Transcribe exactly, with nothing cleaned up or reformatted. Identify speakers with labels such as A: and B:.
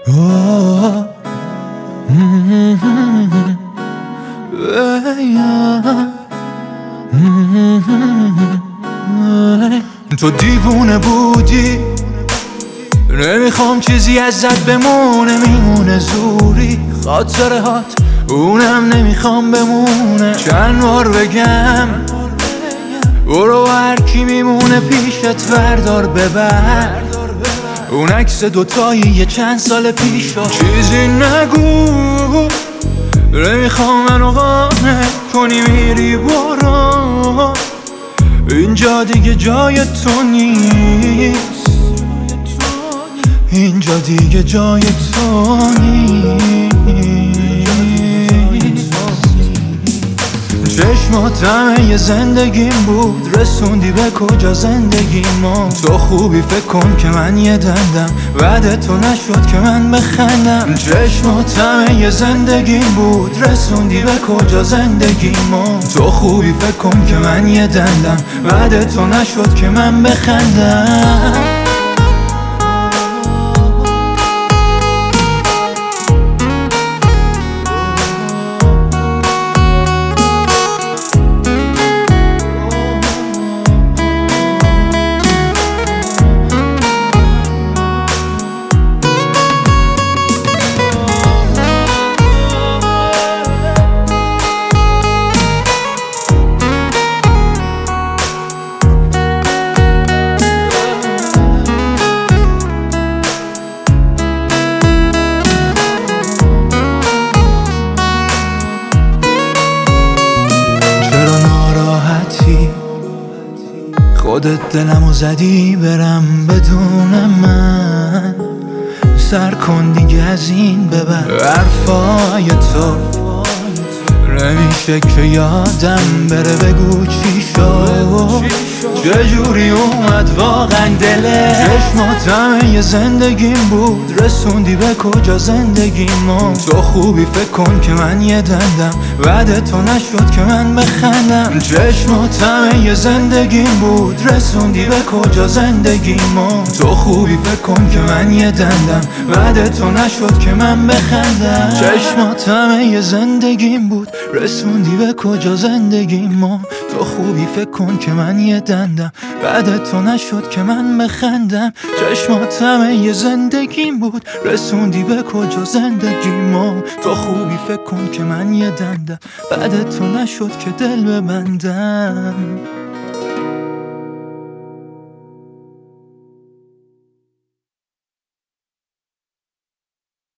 A: Oh, mm-hmm. Yeah. Mm-hmm. تو دیوونه بودی، نمیخوام چیزی ازت بمونه، میمونه زوری خاطره هات، اونم نمیخوام بمونه. چند بار بگم برو هر کی میمونه پیشت وردار ببر، اون عکس دوتایی یه چند سال پیشا. چیزی نگو، نمیخوام منو قانع کنی، میری برو، اینجا دیگه جای تو نیست، اینجا دیگه جای تو نیست. چشمات همه زندگیم بود، رسوندی به کجا زندگی ما. تو خوبی فکر کن که من یه دندم، بعد تو نشد که من بخندم. چشمات همه زندگیم بود، رسوندی به کجا زندگی ما. تو خوبی فکر کن که من یه دندم، بعد تو نشد که من بخندم. خودت دلمو زدی برم بدون من، سر کن دیگه از این ببر. حرفای تو نمیشه که یادم بره، بگو چی شد، چجوری اومد واقعا دلت. چشمات همه زندگیم بود، رسوندی به کجا زندگی ما. تو خوبی فکر کن که من یه دندم، بعد تو نشد که من بخندم. چشمات همه زندگیم بود، رسوندی به کجا زندگی ما. تو خوبی فکر کن که من یه دندم، بعد تو نشد که من بخندم. چشمات همه زندگیم بود، رسوندی به کجا زندگی ما. تو خوبی فکر کن که من یه دندم، بعد تو نشد که من بخندم. چشمات همه زندگیم بود، رسوندی به کجا زندگی ما. تو خوبی فکر کن که من یه دندم، بعد تو نشد که دل ببندم.